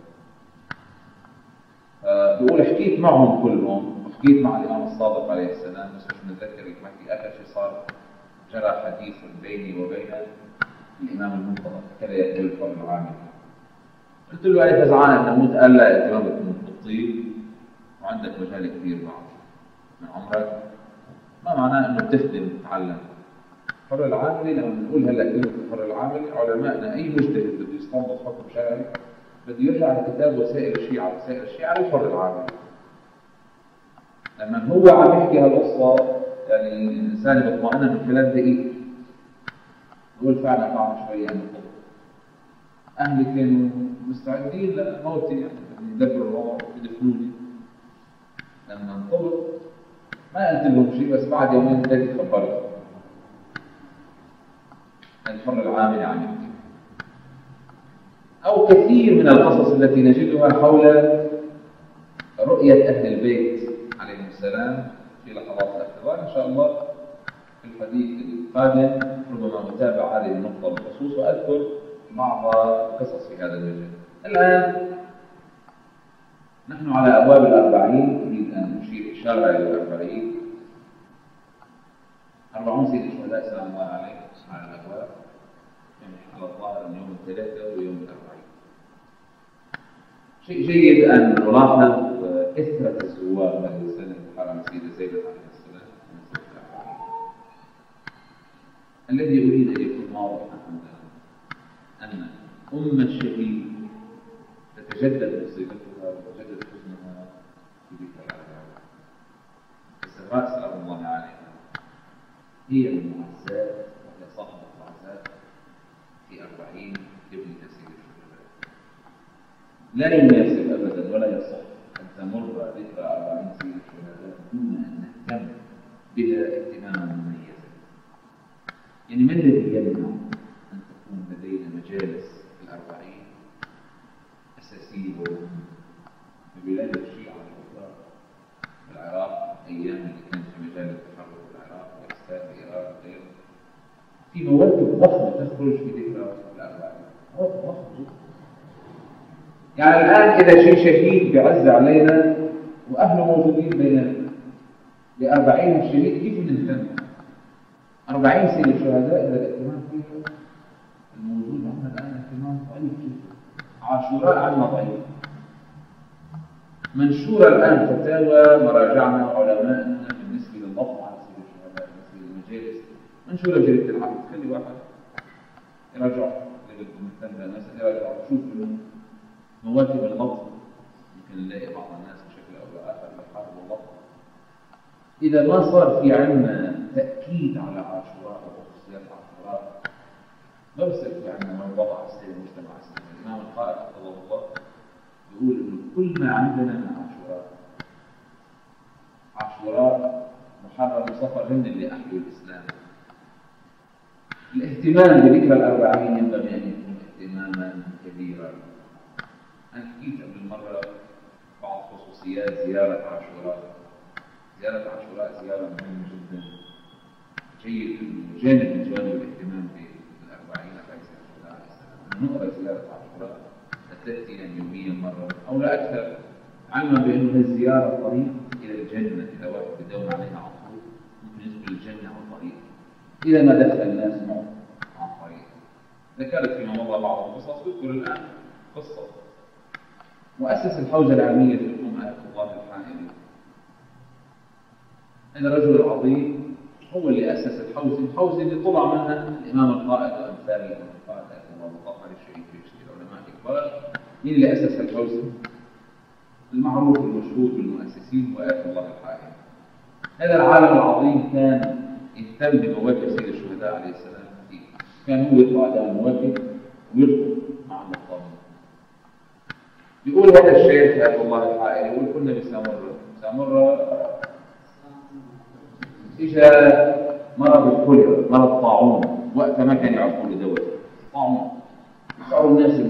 بيقول حكيت معهم كلهم وحكيت مع الإمام الصادق عليه السلام بس مش متذكر الحكي. آخر شيء صار جرى حديث بيني وبين الإمام المنتظر كذا يقول الحر العامل. قلت له أنا فزعان أن أموت. قال لا اهتمامك بالطيب وعندك مجال كبير بعد من عمرك ما معناه أنه بتخدم تتعلم. الحر العاملي لما بنقول هلا كلمة الحر العاملي علماءنا أي مجتهد بده يستنبط حكم شرعي بده يرجع لكتاب وسائل الشيعة. وسائل الشيعة الحر العاملي لما هو عم يحكي هالقصة يعني الإنسان بيطمئن من خلال دقيقة يقول فعلا بعد شوية أنا طلب أهلي كانوا مستعدين لموتي يعني يدبروا الوضع يدفنوني. لما انطلق ما قلت لهم شيء بس بعد يومين ثلاثة خبرت الحر العامل عم يحكي. أو كثير من القصص التي نجدها حول رؤية أهل البيت عليهم السلام في لحظات الاحتضار. إن شاء الله في الحديث القادم ربما أتابع هذه النقطة بالخصوص وأذكر بعض قصص في هذا المجال. الآن نحن على أبواب الأربعين. أريد أن أشير إشارة إلى الأربعين. 40 سيد الشهداء سلام الله عليهم على الأبواب يعني على الظاهر من يوم الثلاثاء ويوم الأربعين. شيء جيد أن نلاحظ كثرة الزوار هذه السنة في حرم السيدة زينب عليه السلام من سنة الأربعين. الذي أريد أن يكون واضحا عندنا أن أم الشهيد تتجدد مصيبتها وتتجدد حزنها في ذكر الأربعين. الزهراء سلام الله عليها هي المعزات وهي صاحبة العزات في 40 ابن سيد الشهداء. لا يناسب أبدا ولا يصح أن تمر ذكرى 40 سيد الشهداء دون أن نهتم بها اهتماما مميزا. يعني ما الذي يمنع أن تكون لدينا مجالس الأربعين أساسية ومهمة في بلاد الشيعة الكبرى في العراق أيام اللي كانت في مجال التحرر في العراق باكستان إيران وغيره في مواكب ضخمة تخرج في ذكرى الأربعين. مواكب ضخمة جدا. يعني الآن إذا شيء شهيد بيعز علينا وأهله موجودين بيننا ل40 الشهيد كيف نهتم؟ 40 سيد الشهداء إذا الاهتمام فيها الموجود عندنا الآن اهتمام ضعيف جدا. عاشوراء عندنا ضعيف. منشورة الآن فتاوى مراجعنا وعلمائنا بالنسبة للضبط على سيد الشهداء بالنسبة للمجالس. منشورة جريدة العقد خلي واحد يراجع مثلا يراجع يشوف مواكب الضبط. يمكن نلاقي بعض الناس بشكل أو بآخر يحاربوا الضبط. إذا ما صار في عندنا تأكيد على عاشوراء وخصوصيات عاشوراء ما بصير في عندنا وضع السيد المجتمع الإسلامي. الإمام القائد حفظه الله يقول إنه كل ما عندنا من عاشوراء حرم سفر هن اللي أحيوا الإسلام. الاهتمام بذكرى الأربعين ينبغي أن يكون اهتماما كبيرا. أنا حكيت قبل مرة بعض خصوصيات زيارة عاشوراء. زيارة عاشوراء زيارة مهمة جدا، جيد إنه جانب من جوانب الاهتمام بالأربعين الرئيس عاشوراء عليه السلام نقرأ زيارة عاشوراء تأتي يوميا مرة أو لا أكثر، علما بأنه الزيارة طريق إلى الجنة. إذا واحد بدون عليها على طول ممكن يدخل الجنة عن طريق، إذا ما دخل الناس معه عن طريق. ذكرت فيما مضى بعض القصص، اذكر الآن قصة مؤسس الحوزة العلمية في الأمة آية الله الحائري. هذا الرجل العظيم هو اللي أسس الحوزة اللي طلع منها الإمام القائد وأمثاله من القائد آية الله الطاهري الشهيد في العلماء الكبار. مين اللي أسس الحوزة؟ المعروف المشهور بالمؤسسين هو آية الله الحائري. هذا العالم العظيم كان يهتم بمواقف سيد الشهداء عليه السلام كثير. كان هو يطلع على المواقف ويرفض مع المقاومة. يقول هذا الشيخ آية الله الحائري يقول كنا بسامرة إجا مرض الكوليرا، مرض الطاعون، وقتها ما كان يعرفون دواء طاعون، صاروا الناس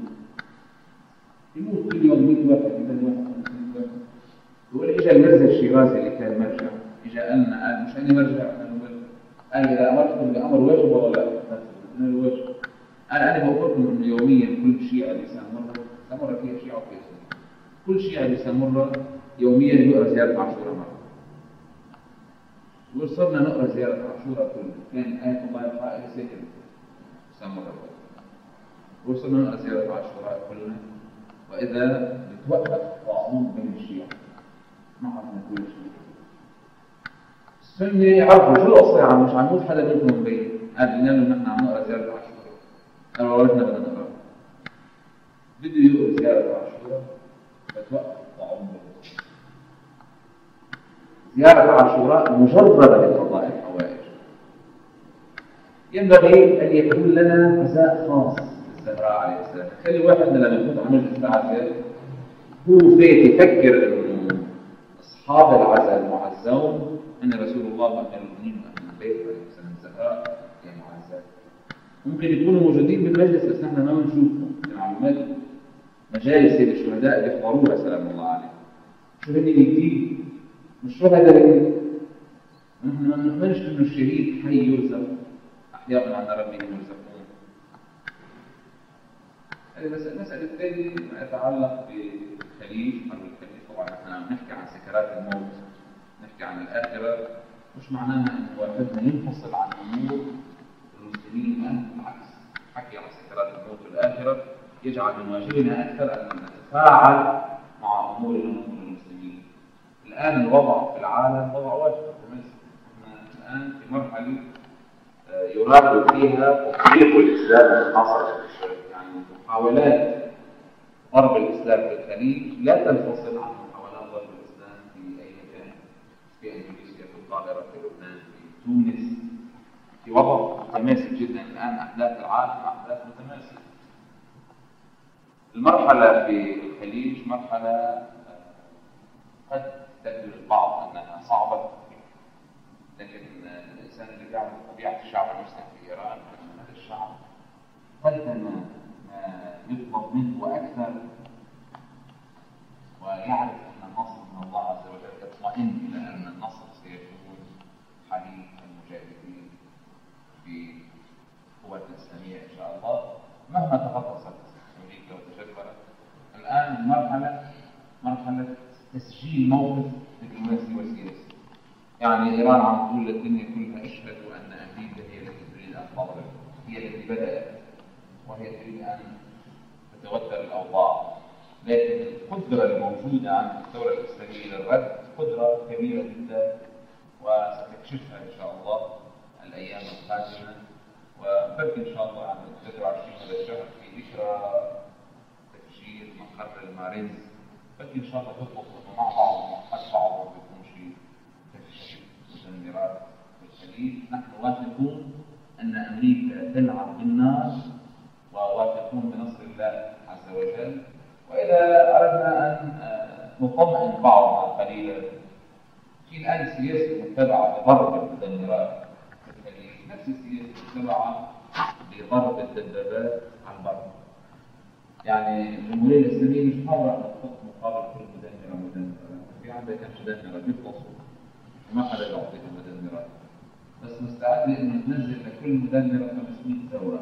يموت كل يوم 100 واحد 200 واحد. يقول إجا المرزا الشيرازي اللي كان مرجع، إجا قال مش أنا مرجع، قال إذا أمرتكم بأمر واجب ولا لا؟ أنا الواجب. أنا بقولكم إنه يوميا كل شيعة بسامرة فيها شيعة وفيها سنة، كل شيعة بسامرة يوميا يقرأ زيارة عاشوراء مرة. وصرنا نقرأ زيارة عاشوراء كل كان آية الله الحائري ساكن بسامرة. وصرنا نقرأ زيارة عاشوراء كلنا، وإذا بتوقف طاعون بين الشيعة ما عرفنا كل شيء. السنة يعرفوا شو القصة يا عم، مش عم يموت حدا منكم مبين. قلنا له نحن عم نقرأ زيارة عاشوراء، قالوا ورثنا بدنا نقرأ. بده يقرأ زيارة عاشوراء فتوقف طاعون بين الشيعة. زيارة عاشوراء مجربة لقضاء الحوائج. ينبغي أن يكون لنا عزاء خاص للزهراء عليه السلام. خلي واحد لما يكون عمل الساعة هو فيت يفكر إنه أصحاب العزاء المعزون أن رسول الله وأمير المؤمنين وأهل البيت عليه السلام الزهراء يا معزات. ممكن يكونوا موجودين بالمجلس بس نحن ما بنشوفهم. يعني مجالس الشهداء بيحضروها سلام الله عليه. شو هني الجديد؟ مش شهداء. نحن ما نؤمنش إنه الشهيد حي يرزق، أحياء عند ربهم يرزقون. هذه مسألة الثانية ما يتعلق بالخليج. حرب الخليج طبعا نحن نحكي عن سكرات الموت، نحكي عن الآخرة، مش معناها أن واحدنا ينفصل عن أمور المسلمين. بالعكس، حكي عن سكرات الموت والآخرة يجعل من واجبنا أكثر أن نتفاعل مع أمور المسلمين. الآن الوضع في العالم وضع واجب. الآن في مرحلة يراد فيها تطبيق الإسلام الحاصل في الشرق. يعني محاولات ضرب الإسلام في الخليج لا تنفصل عن محاولات ضرب الإسلام في أي مكان، في إندونيسيا، في القاهرة، في لبنان، في تونس، في وضع متماسك جدا. الآن أحداث العالم أحداث متماسكة. المرحلة في الخليج مرحلة قد تبدو للبعض أنها صعبة، لكن الإنسان اللي بيعرف طبيعة الشعب المسلم في إيران أن هذا الشعب قدم ما يطلب منه وأكثر، ويعرف أن النصر من الله عز وجل، يطمئن إلى أن النصر سيكون حليف المجاهدين في قوات الإسلامية إن شاء الله مهما تغطست أمريكا وتجبرت. الآن مرحلة تسجيل موقف دبلوماسي وسياسي. يعني إيران عم تقول للدنيا كلها اشهدوا أن أمريكا هي التي تريد أن تضرب، هي التي بدأت، وهي تريد أن تتوتر الأوضاع. لكن القدرة الموجودة عند الدولة الإسلامية للرد قدرة كبيرة جدا، وستكشفها إن شاء الله الأيام القادمة. وبركي إن شاء الله عند 23 هذا الشهر في ذكرى تفجير مقر المارينز. بركي إن شاء الله تطلق مع بعض وقد بعضهم بيكون شيء تفجير مدمرات في الخليج. نحن واثقون أن أمريكا تلعب بالنار، وواثقون بنصر الله عز وجل. وإذا أردنا أن نطمئن بعضنا قليلا في الآن سياسة متبعة لضرب المدمرات في الخليج، نفس السياسة متبعة لضرب الدبابات على البر. يعني الجمهورية الإسلامية مش قادرة أن تحط مقابل كل مدمرة. في عندها كم مدمرة بيخلصوا وما حدا يعطيها مدمرات، بس مستعدة إنه تنزل لكل مدمرة 500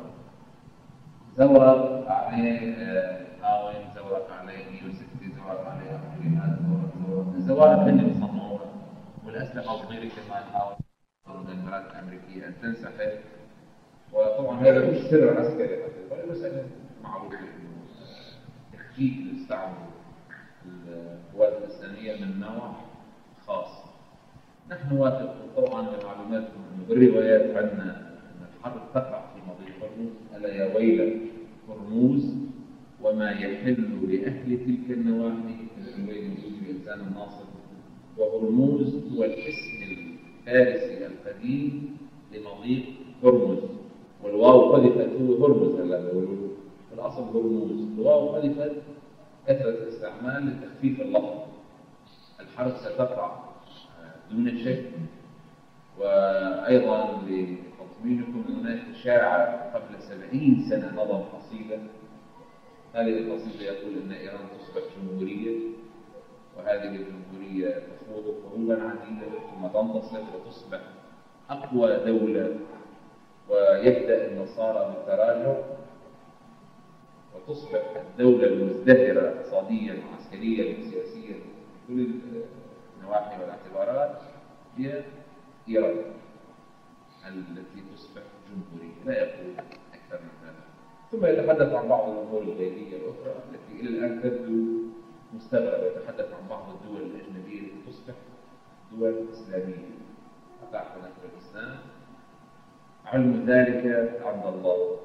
زورق عليه هاوين، زورق عليه 160، زورق عليه أمريكان، زورق هن بيصنعوها، والأسلحة الصغيرة كمان هاوين المدمرات الأمريكية أن تنسحب. وطبعا هذا مش سر عسكري، ولا مسألة معروفة تخفيف الاستعمار القوات الإسلامية من نوع خاص. نحن واثق طبعا لمعلوماتكم انه بالروايات عندنا ان الحرب تقع في مضيق هرمز، الا يا ويل هرموز وما يحل لاهل تلك النواحي، الروايه موجوده في انسان الناصر. وهرموز هو الاسم الفارسي القديم لمضيق هرمز، والواو حذفت، هو هرمز هلا بيقولوا الاصل هرموز، الواو حذفت كثره الاستعمال لتخفيف اللفظ. الحرب ستقع دون شك. وأيضا لتطمينكم هناك شاع قبل 70 سنة نظم قصيدة، هذه القصيدة يقول أن إيران تصبح جمهورية، وهذه الجمهورية تخوض حروبا عديدة ثم تنتصر وتصبح أقوى دولة، ويبدأ النصارى بالتراجع وتصبح الدولة المزدهرة اقتصاديا وعسكريا وسياسيا بكل النواحي والاعتبارات هي إيران التي تصبح جمهورية. لا يقول أكثر من هذا، ثم يتحدث عن بعض الأمور الغيبية الأخرى التي إلى الآن تبدو مستغربة. يتحدث عن بعض الدول الأجنبية التي تصبح دول إسلامية وتعتنق بالإسلام، علم ذلك عند الله.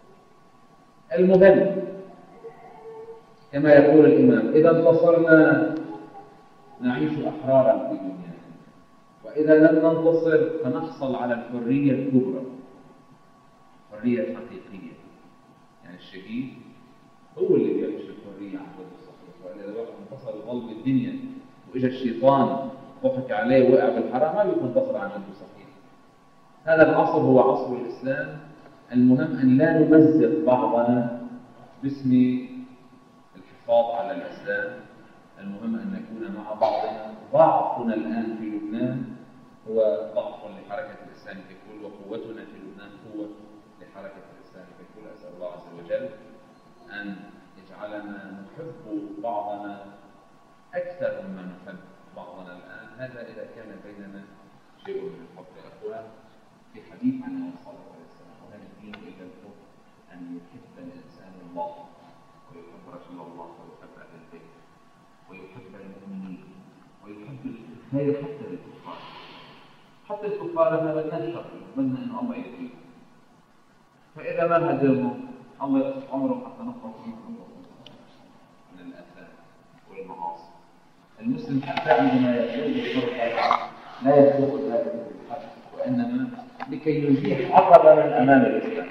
المهم كما يقول الإمام: إذا انتصرنا نعيش أحرارا في دنيانا، وإذا لم ننتصر فنحصل على الحرية الكبرى، الحرية الحقيقية. يعني الشهيد هو اللي بيعيش الحرية عن ضد الصحيح، وإذا الواحد انتصر وظل بالدنيا وإجا الشيطان ضحك عليه ووقع بالحرام ما بيكون انتصر عن ضد الصحيح. هذا العصر هو عصر الإسلام. المهم أن لا نمزق بعضنا باسم الحفاظ على الإسلام، المهم أن نكون مع بعضنا. ضعفنا الآن في لبنان هو ضعف لحركة الإسلام ككل، وقوتنا في لبنان قوة لحركة الإسلام ككل. أسأل الله عز وجل أن يجعلنا نحب بعضنا أكثر مما نحب بعضنا الآن، هذا إذا كان بيننا شيء من الحب. يا أخوان، في حديث عن الصلاة والسلام: وهل الدين إلا الحب، أن يحب الإنسان الله ويحب رسول الله ويحب أهل البيت ويحب المؤمنين ويحب الخير حتى للكفار. حتى الكفار ما بدنا شر، بدنا ان الله يهديهم. فاذا ما هداهم الله يقص عمره حتى نخلص من الاثام والمعاصي. المسلم حتى عندما يسوق الفرقه لا يسوق ذلك بالحق، وانما لكي يزيح عقبه من امام الاسلام.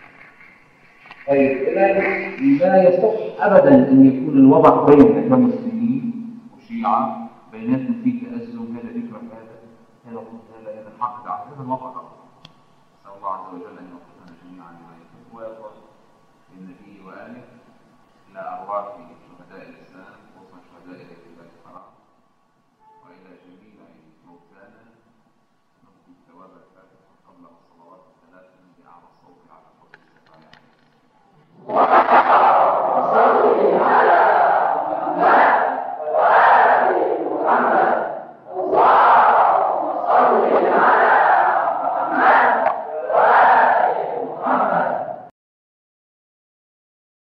طيب، إذا لا يصح ابدا ان يكون الوضع بيننا كمسلمين وشيعه بيناتنا في تأزم، هذا يكره هذا الحق، هذا الوضع. نسأل الله عز وجل أن يوفقنا جميعا لما يحب ويرضى.